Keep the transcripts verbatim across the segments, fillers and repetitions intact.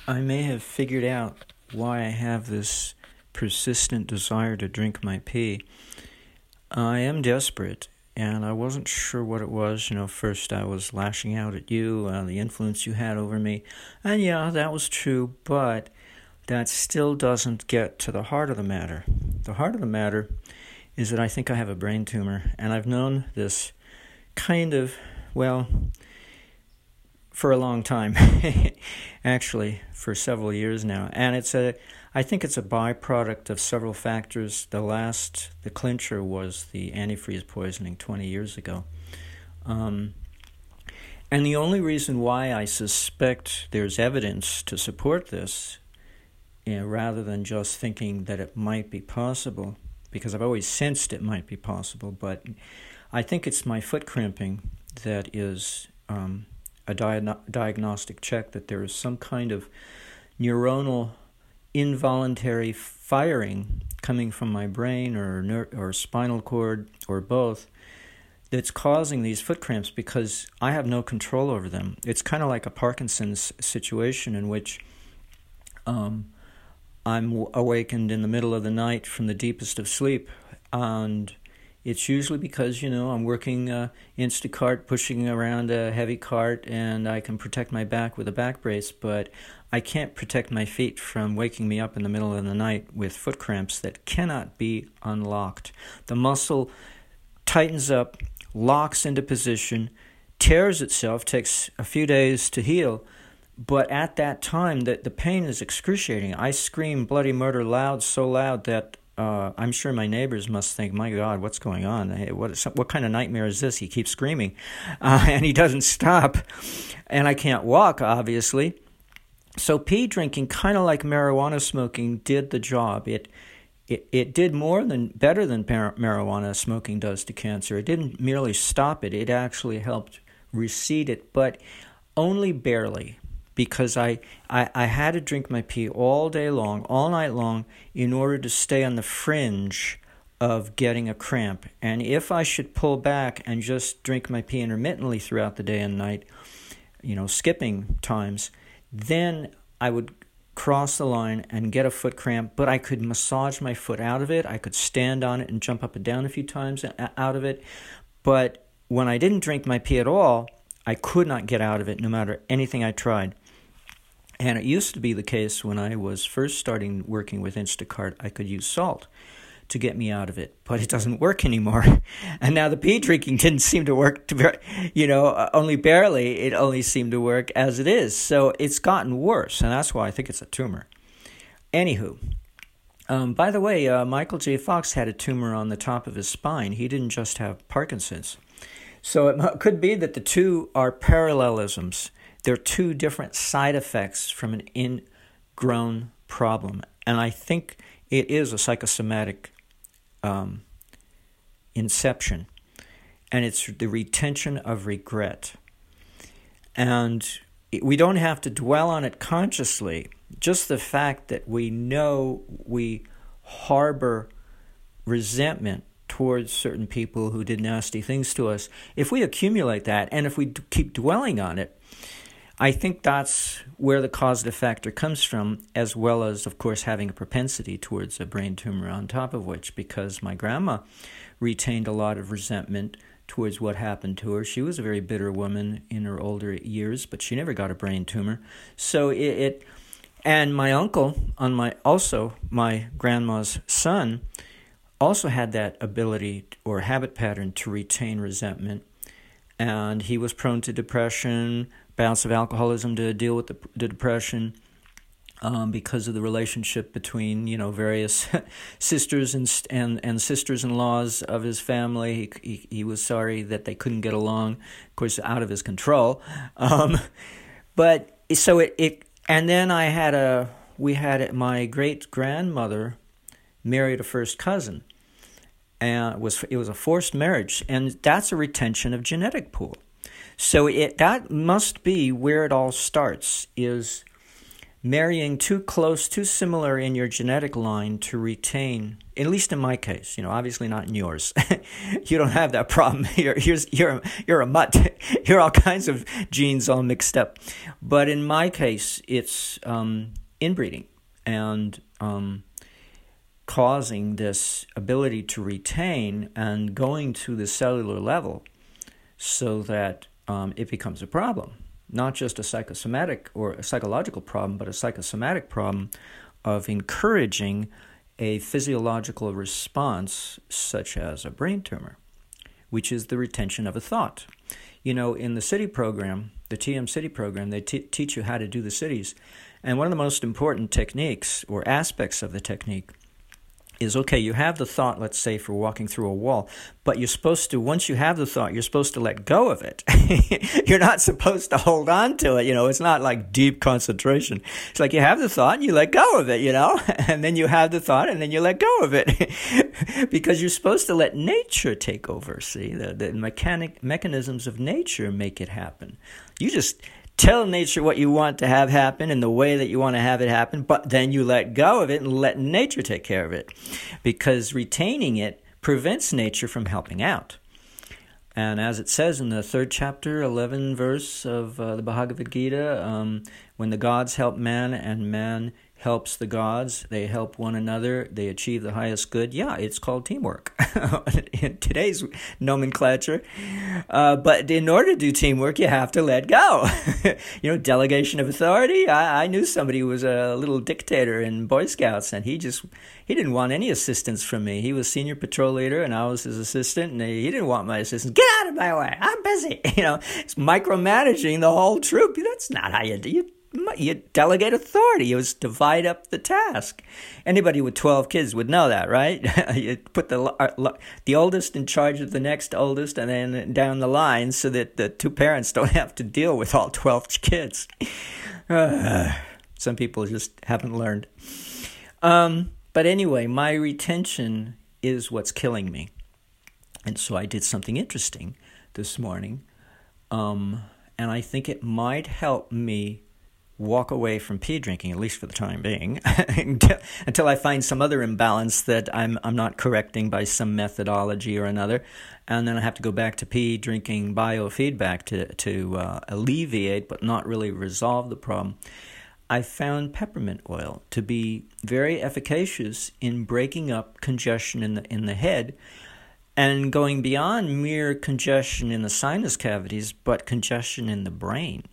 I may have figured out why I have this persistent desire to drink my pee. I am desperate, and I wasn't sure what it was. You know, first I was lashing out at you, uh, the influence you had over me, and yeah, that was true, but that still doesn't get to the heart of the matter. The heart of the matter is that I think I have a brain tumor, and I've known this kind of, well, for a long time, actually, for several years now. And it's a, I think it's a byproduct of several factors. The last, the clincher was the antifreeze poisoning twenty years ago. Um, and the only reason why I suspect there's evidence to support this, you know, rather than just thinking that it might be possible, because I've always sensed it might be possible, but I think it's my foot cramping that is um, a dia- diagnostic check that there is some kind of neuronal involuntary firing coming from my brain or ner- or spinal cord or both that's causing these foot cramps because I have no control over them. It's kind of like a Parkinson's situation in which um, I'm awakened in the middle of the night from the deepest of sleep, and it's usually because, you know, I'm working uh, Instacart, pushing around a heavy cart, and I can protect my back with a back brace, but I can't protect my feet from waking me up in the middle of the night with foot cramps that cannot be unlocked. The muscle tightens up, locks into position, tears itself, takes a few days to heal, but at that time, the, the pain is excruciating. I scream bloody murder loud, so loud that Uh, I'm sure my neighbors must think, my God, what's going on? What, what kind of nightmare is this? He keeps screaming, uh, and he doesn't stop. And I can't walk, obviously. So pee drinking, kind of like marijuana smoking, did the job. It it, it did more than, better than par- marijuana smoking does to cancer. It didn't merely stop it. It actually helped recede it, but only barely. Because I, I, I had to drink my pee all day long, all night long, in order to stay on the fringe of getting a cramp. And if I should pull back and just drink my pee intermittently throughout the day and night, you know, skipping times, then I would cross the line and get a foot cramp, but I could massage my foot out of it. I could stand on it and jump up and down a few times out of it. But when I didn't drink my pee at all, I could not get out of it no matter anything I tried. And it used to be the case when I was first starting working with Instacart, I could use salt to get me out of it, but it doesn't work anymore. And now the pee drinking didn't seem to work, to, you know, only barely. It only seemed to work as it is. So it's gotten worse, and that's why I think it's a tumor. Anywho, um, by the way, uh, Michael J. Fox had a tumor on the top of his spine. He didn't just have Parkinson's. So it could be that the two are parallelisms. They're two different side effects from an ingrown problem. And I think it is a psychosomatic um, inception. And it's the retention of regret. And we don't have to dwell on it consciously. Just the fact that we know we harbor resentment towards certain people who did nasty things to us, if we accumulate that and if we d- keep dwelling on it, I think that's where the causative factor comes from, as well as, of course, having a propensity towards a brain tumor on top of which, because my grandma retained a lot of resentment towards what happened to her. She was a very bitter woman in her older years, but she never got a brain tumor. So it, it and my uncle, on my also my grandma's son, also had that ability or habit pattern to retain resentment. And he was prone to depression, bouts of alcoholism to deal with the, the depression um, because of the relationship between, you know, various sisters and and, and sisters-in-laws of his family. He, he he was sorry that they couldn't get along, of course, out of his control. Um, but so it, it and then I had a we had my great grandmother married a first cousin. And it was it was a forced marriage, and that's a retention of genetic pool. So it that must be where it all starts, is marrying too close, too similar in your genetic line to retain, at least in my case, you know, obviously not in yours. You don't have that problem. You're, you're, you're, you're a mutt. You're all kinds of genes all mixed up. But in my case, it's um, inbreeding and um, causing this ability to retain and going to the cellular level so that um, it becomes a problem. Not just a psychosomatic or a psychological problem, but a psychosomatic problem of encouraging a physiological response such as a brain tumor, which is the retention of a thought. You know, in the City program, the T M City program, they t- teach you how to do the cities. And one of the most important techniques or aspects of the technique is, okay, you have the thought, let's say, for walking through a wall, but you're supposed to, once you have the thought, you're supposed to let go of it. You're not supposed to hold on to it, you know, it's not like deep concentration. It's like you have the thought and you let go of it, you know, and then you have the thought and then you let go of it. Because you're supposed to let nature take over, see, the, the mechanic mechanisms of nature make it happen. You just tell nature what you want to have happen in the way that you want to have it happen, but then you let go of it and let nature take care of it, because retaining it prevents nature from helping out. And as it says in the third chapter, eleventh verse of uh, the Bhagavad Gita, um, when the gods help man and man helps the gods, they help one another, they achieve the highest good. Yeah, it's called teamwork in today's nomenclature. Uh, but in order to do teamwork, you have to let go. You know, delegation of authority. I, I knew somebody who was a little dictator in Boy Scouts, and he just, he didn't want any assistance from me. He was senior patrol leader, and I was his assistant, and he didn't want my assistance. Get out of my way, I'm busy. You know, it's micromanaging the whole troop. That's not how you do it. You delegate authority. You just divide up the task. Anybody with twelve kids would know that, right? You put the the oldest in charge of the next oldest, and then down the line, so that the two parents don't have to deal with all twelve kids. Uh, some people just haven't learned. Um, but anyway, my retention is what's killing me. And so I did something interesting this morning, um, and I think it might help me walk away from pee drinking, at least for the time being, until, until I find some other imbalance that I'm I'm not correcting by some methodology or another, and then I have to go back to pee drinking biofeedback to to uh, alleviate but not really resolve the problem. I found peppermint oil to be very efficacious in breaking up congestion in the in the head, and going beyond mere congestion in the sinus cavities, but congestion in the brain.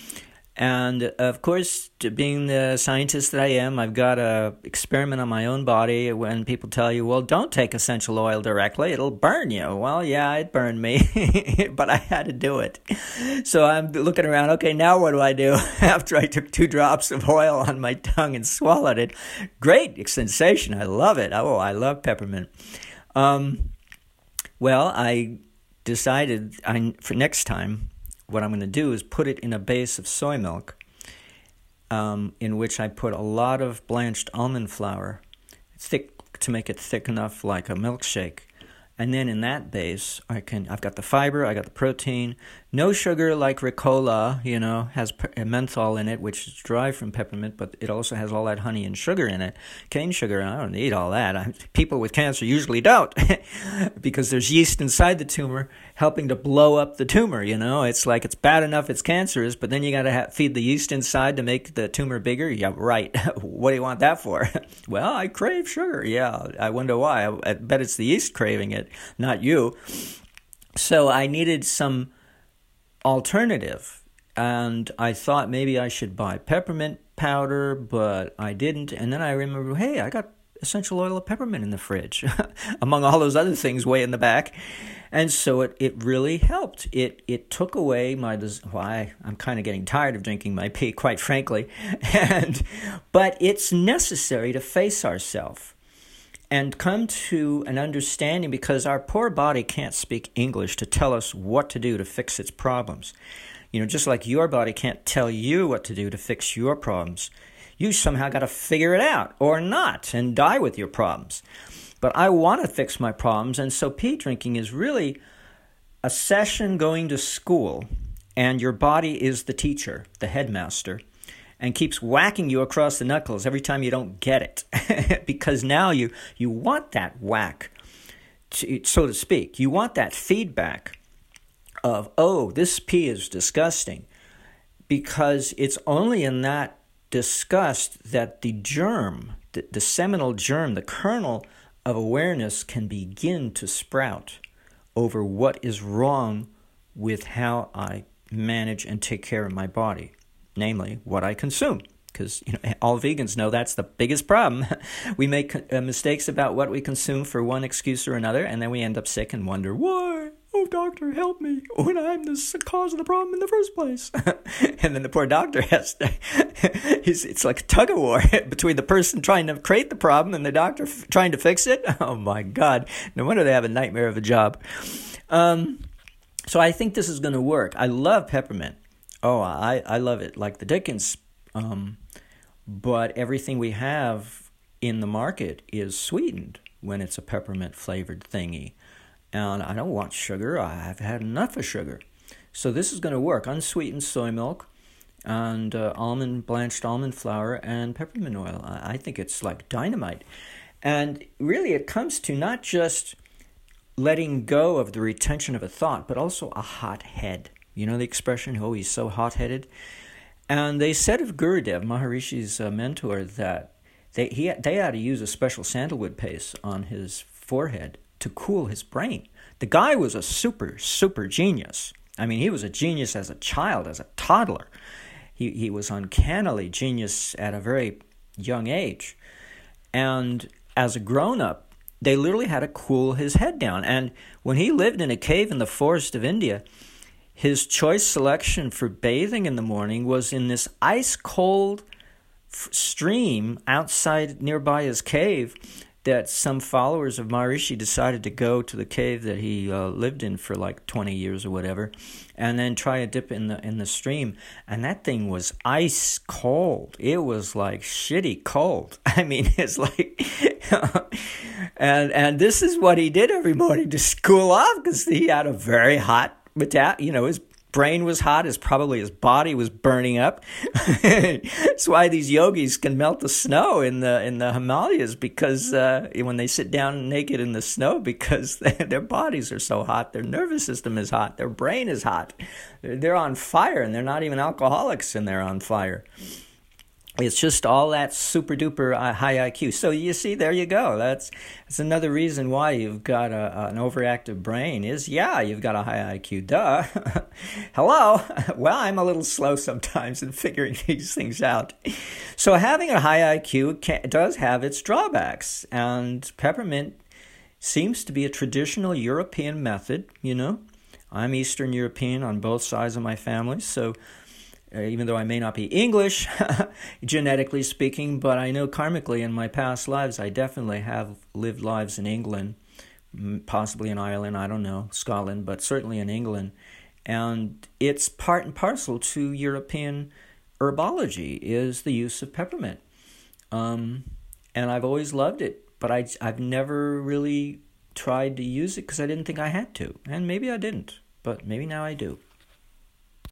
And, of course, being the scientist that I am, I've got to experiment on my own body when people tell you, well, don't take essential oil directly, it'll burn you. Well, yeah, it burned me, but I had to do it. So I'm looking around, okay, now what do I do after I took two drops of oil on my tongue and swallowed it? Great sensation, I love it. Oh, I love peppermint. Um, well, I decided I, for next time, what I'm going to do is put it in a base of soy milk, um, in which I put a lot of blanched almond flour, thick to make it thick enough like a milkshake. And then in that base, I can, I've got the fiber, I got the protein, no sugar like Ricola, you know, has menthol in it, which is derived from peppermint, but it also has all that honey and sugar in it. Cane sugar, I don't need all that. I, people with cancer usually don't, because there's yeast inside the tumor helping to blow up the tumor, you know. It's like it's bad enough it's cancerous, but then you got to ha- feed the yeast inside to make the tumor bigger. Yeah, right. What do you want that for? Well, I crave sugar. Yeah, I wonder why. I, I bet it's the yeast craving it, not you. So I needed some alternative, and I thought maybe I should buy peppermint powder, but I didn't. And then I remember, hey, I got essential oil of peppermint in the fridge, among all those other things way in the back. And so it, it really helped. It it took away my des- why well, I'm kind of getting tired of drinking my pee, quite frankly. And but it's necessary to face ourselves and come to an understanding, because our poor body can't speak English to tell us what to do to fix its problems. You know, just like your body can't tell you what to do to fix your problems. You somehow got to figure it out, or not, and die with your problems. But I want to fix my problems, and so pee drinking is really a session going to school, and your body is the teacher, the headmaster, and keeps whacking you across the knuckles every time you don't get it. Because now you, you want that whack, to, so to speak. You want that feedback of, oh, this pee is disgusting. Because it's only in that disgust that the germ, the, the seminal germ, the kernel of awareness can begin to sprout over what is wrong with how I manage and take care of my body, namely what I consume. Because you know, all vegans know that's the biggest problem. We make uh, mistakes about what we consume for one excuse or another, and then we end up sick and wonder, why? Oh, doctor, help me, when I'm the cause of the problem in the first place. And then the poor doctor has to, he's, it's like a tug of war between the person trying to create the problem and the doctor f- trying to fix it. Oh, my God. No wonder they have a nightmare of a job. Um, so I think this is going to work. I love peppermint. Oh, I, I love it like the Dickens. Um, but everything we have in the market is sweetened when it's a peppermint flavored thingy. And I don't want sugar. I've had enough of sugar. So this is going to work. Unsweetened soy milk and uh, almond blanched almond flour and peppermint oil. I, I think it's like dynamite. And really it comes to not just letting go of the retention of a thought, but also a hot head. You know the expression, oh, he's so hot-headed? And they said of Gurudev, Maharishi's uh, mentor, that they, he, they had to use a special sandalwood paste on his forehead to cool his brain. The guy was a super, super genius. I mean, he was a genius as a child, as a toddler. He he was uncannily genius at a very young age. And as a grown-up, they literally had to cool his head down. And when he lived in a cave in the forest of India, his choice selection for bathing in the morning was in this ice-cold f- stream outside nearby his cave that some followers of Maharishi decided to go to the cave that he uh, lived in for like twenty years or whatever, and then try a dip in the in the stream. And that thing was ice cold. It was like shitty cold. I mean, it's like, and and this is what he did every morning to cool off, because he had a very hot meta- you know, his brain was hot, his probably his body was burning up. That's why these yogis can melt the snow in the in the Himalayas, because uh, when they sit down naked in the snow, because their bodies are so hot, their nervous system is hot, their brain is hot, they're on fire, and they're not even alcoholics, and they're on fire. It's just all that super duper high I Q. So you see, there you go. That's that's another reason why you've got a, an overactive brain is, yeah, you've got a high I Q. Duh. Hello. Well, I'm a little slow sometimes in figuring these things out. So having a high I Q can, does have its drawbacks. And peppermint seems to be a traditional European method, you know. I'm Eastern European on both sides of my family, so Uh, even though I may not be English, genetically speaking, but I know karmically in my past lives, I definitely have lived lives in England, possibly in Ireland, I don't know, Scotland, but certainly in England. And it's part and parcel to European herbology is the use of peppermint. Um, and I've always loved it, but I, I've never really tried to use it because I didn't think I had to. And maybe I didn't, but maybe now I do.